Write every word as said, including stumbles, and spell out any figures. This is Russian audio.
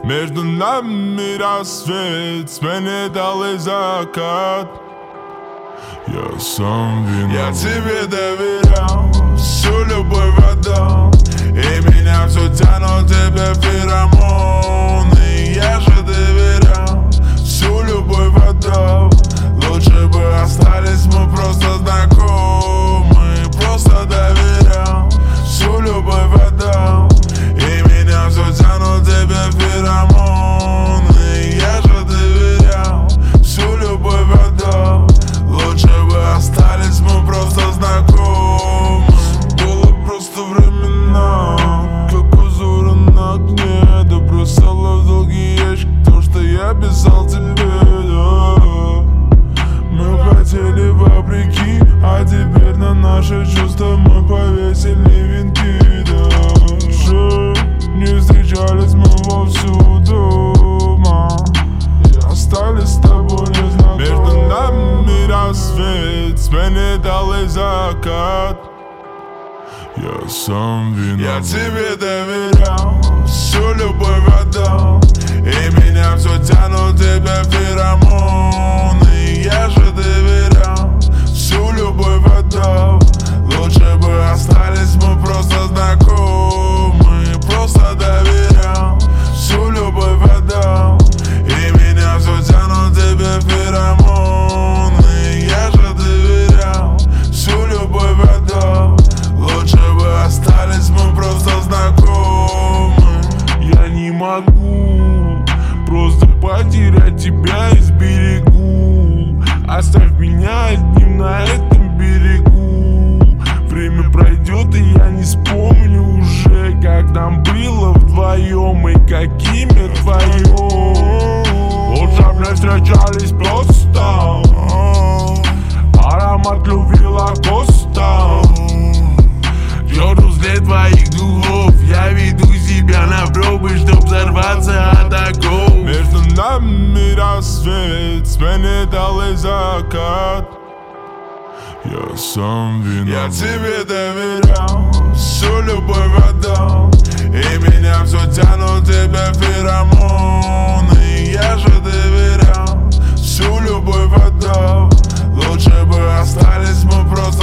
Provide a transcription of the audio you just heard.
Между нами рассвет сменит алый закат. Я сам виноват. Я тебе доверял, всю любовь отдал, и меня все тянут тебе феромоны. Я же доверял, всю любовь отдал, лучше бы остались мы просто знакомы. Просто доверял, всю любовь отдал, и меня все тянут тебе феромоны. Я же доверял, всю любовь отдал, лучше бы остались мы просто знакомы. Было просто времена, как узоры на окне, да бросала в долгий ящик то, что я писал тебе, да. Мы хотели вопреки, а теперь на наши чувства мы повесили венки, да. Же не встречались мы вовсю дома, и остались с тобой незнакомы. Между нами рассвет сменит алый закат. Я сам виноват. Я тебе доверял, всю любовь отдал, и меня все тянут тебе феромоны. Я же доверял, всю любовь отдал, лучше бы остались мы просто знакомы. Просто доверял, всю любовь отдал, и меня все тянут тебе феромоны. Я же доверял, всю любовь отдал, лучше бы остались мы просто знакомы. Я не могу просто потерять тебя из берегу. Оставь меня одним на этом берегу. Время пройдет, и я не вспомню уже, как нам было вдвоем и какими вдвоем. Лучше б не встречались просто. Аромат любви лакоста. Держу след твоих духов, я веду себя на пробы, чтоб взорваться от оков. Между нами рассвет сменит алый закат. Я сам виноват. Я тебе доверял, всю любовь отдал, и меня все тянут тебе феромоны. Я же доверял, всю любовь отдал, лучше бы остались мы просто